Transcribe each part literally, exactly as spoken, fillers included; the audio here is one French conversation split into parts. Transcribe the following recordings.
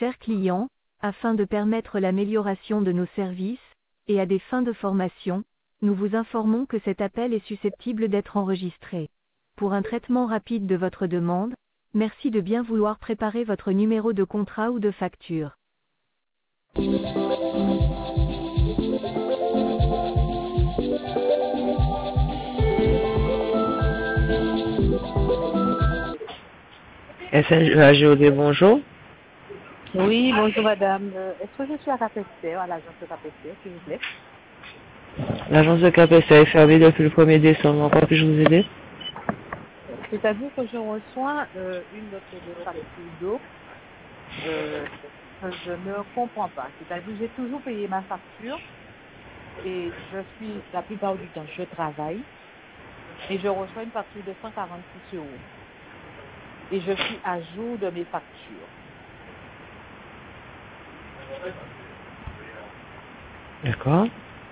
chers clients, afin de permettre l'amélioration de nos services, et à des fins de formation, nous vous informons que cet appel est susceptible d'être enregistré. Pour un traitement rapide de votre demande, merci de bien vouloir préparer votre numéro de contrat ou de facture. S N G A G O D, bonjour. Oui, bonjour madame. Euh, Est-ce que je suis à Capester, à l'agence de Capester, s'il vous plaît? L'agence de Capester est fermée depuis le premier décembre. En quoi puis-je vous aider? C'est-à-dire que je reçois euh, une note de facture d'eau euh, que je ne comprends pas. C'est-à-dire que j'ai toujours payé ma facture et je suis, la plupart du temps, je travaille et je reçois une facture de cent quarante-six euros. Et je suis à jour de mes factures. D'accord.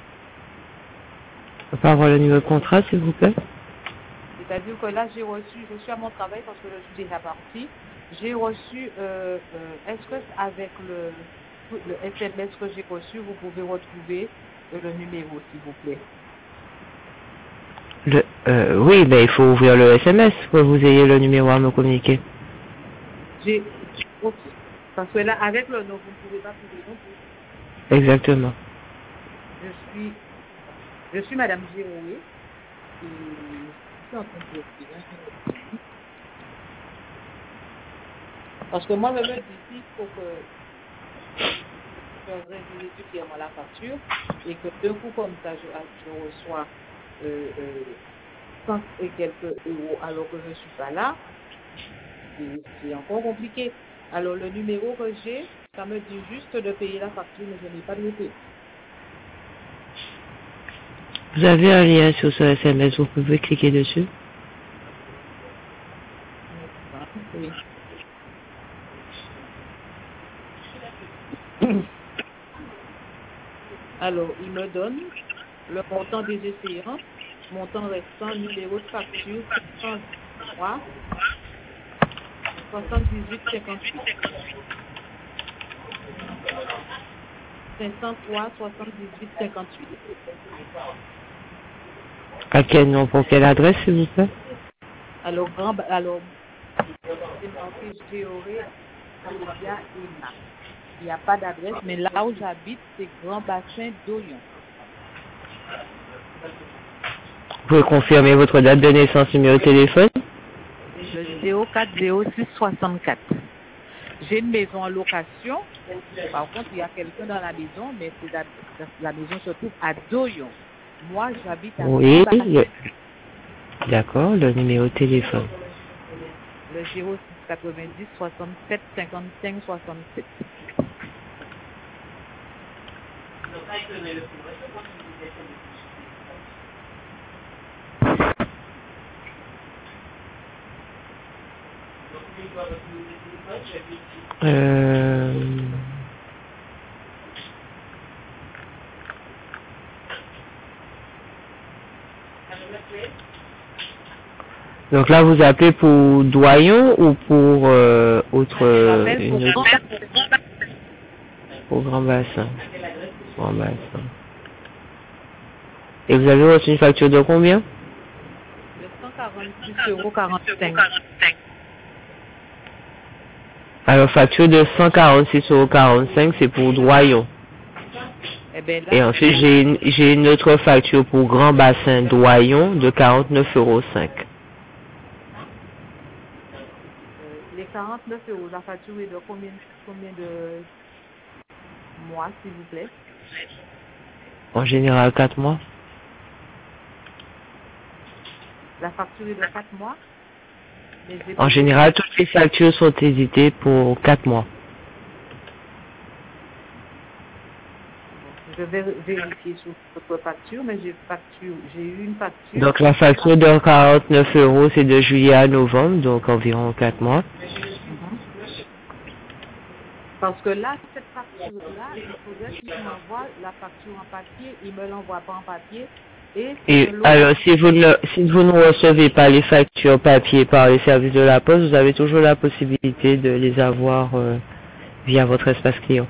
On peut avoir le numéro de contrat, s'il vous plaît? C'est-à-dire que là, j'ai reçu, je suis à mon travail parce que je suis déjà partie. J'ai reçu, euh, euh, est-ce que avec le, le S M S que j'ai reçu, vous pouvez retrouver euh, le numéro, s'il vous plaît? Le, euh, oui, mais il faut ouvrir le S M S pour que vous ayez le numéro à me communiquer. J'ai, ok. Parce que là, avec le nom, vous ne pouvez pas trouver non plus. Exactement. Je suis, je suis Madame Géroué et je suis en train de dire. Parce que moi, je me dis ici, il faut que je réguler régulièrement la facture et que d'un coup, comme ça, je, je reçois euh, euh, cent et quelques euros alors que je ne suis pas là. C'est encore compliqué. Alors, le numéro que j'ai, ça me dit juste de payer la facture, mais je n'ai pas de le payer. Vous avez un lien sur ce S M S, vous pouvez cliquer dessus. Oui. Alors, il me donne le montant des échéances, montant restant, numéro de facture, cent trois, soixante-dix-huit cinquante-huit. cinq cent trois, soixante-dix-huit cinquante-huit. À quel nom, pour quelle adresse, s'il vous plaît? Alors, grand, alors, c'est marqué Géoré, Média et Ma. Il n'y a pas d'adresse, mais là où j'habite, c'est Grand Bassin d'Oyon. Vous pouvez confirmer votre date de naissance, numéro de téléphone? Le zéro quatre zéro six soixante-quatre. J'ai une maison en location. Par contre, il y a quelqu'un dans la maison, mais c'est la, la maison se trouve à Doyon. Moi, j'habite à Oui, Grand Bassin. le... d'accord, le numéro de téléphone. Le zéro six quatre-vingt-dix soixante-sept cinquante-cinq soixante-sept. Euh... Donc là, vous appelez pour Doyon ou pour euh, autre euh, une pour, autre... pour Grand Bassin. Grand Bassin. Et vous avez reçu une facture de combien? De cent quarante-six euros quarante-cinq. Alors, facture de cent quarante-six euros quarante-cinq, c'est pour Doyon. Eh ben là, Et ensuite, j'ai une, j'ai une autre facture pour Grand Bassin Doyon de quarante-neuf euros cinq. euh, les quarante-neuf euros, la facture est de combien, combien de mois, s'il vous plaît? En général, quatre mois. La facture est de quatre mois? Mais j'ai En général, toutes les factures sont éditées pour quatre mois. Je vais vérifier sur votre facture, mais j'ai facture, j'ai eu une facture. Donc la facture de quarante-neuf euros, c'est de juillet à novembre, donc environ quatre mois. Mm-hmm. Parce que là, cette facture-là, il faudrait qu'il m'envoie la facture en papier, il ne me l'envoie pas en papier. Et, Et alors, si vous, ne, si vous ne recevez pas les factures papier par les services de la poste, vous avez toujours la possibilité de les avoir euh, via votre espace client.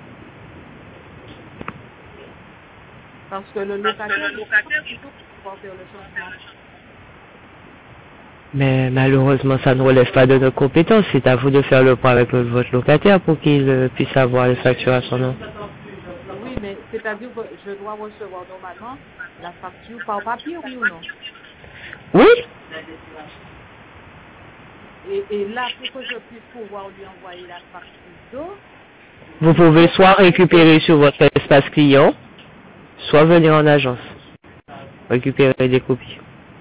Parce que le locataire, il faut pouvoir faire le changement. Mais malheureusement, ça ne relève pas de nos compétences. C'est à vous de faire le point avec le- votre locataire pour qu'il euh, puisse avoir les factures à son nom. Oui, mais c'est-à-dire que je dois recevoir normalement la facture par papier, oui ou non? Oui, Et, et là, pour que je puisse pouvoir lui envoyer la facture d'eau, vous pouvez soit récupérer sur votre espace client, soit venir en agence, récupérer des copies.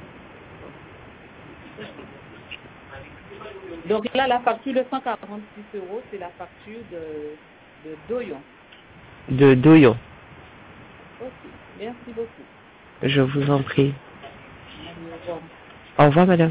donc là, la facture de cent quarante-six euros, c'est la facture de, de Doyon. De douillon. Ok, merci beaucoup. Je vous en prie. Allez, au revoir. Au revoir, madame.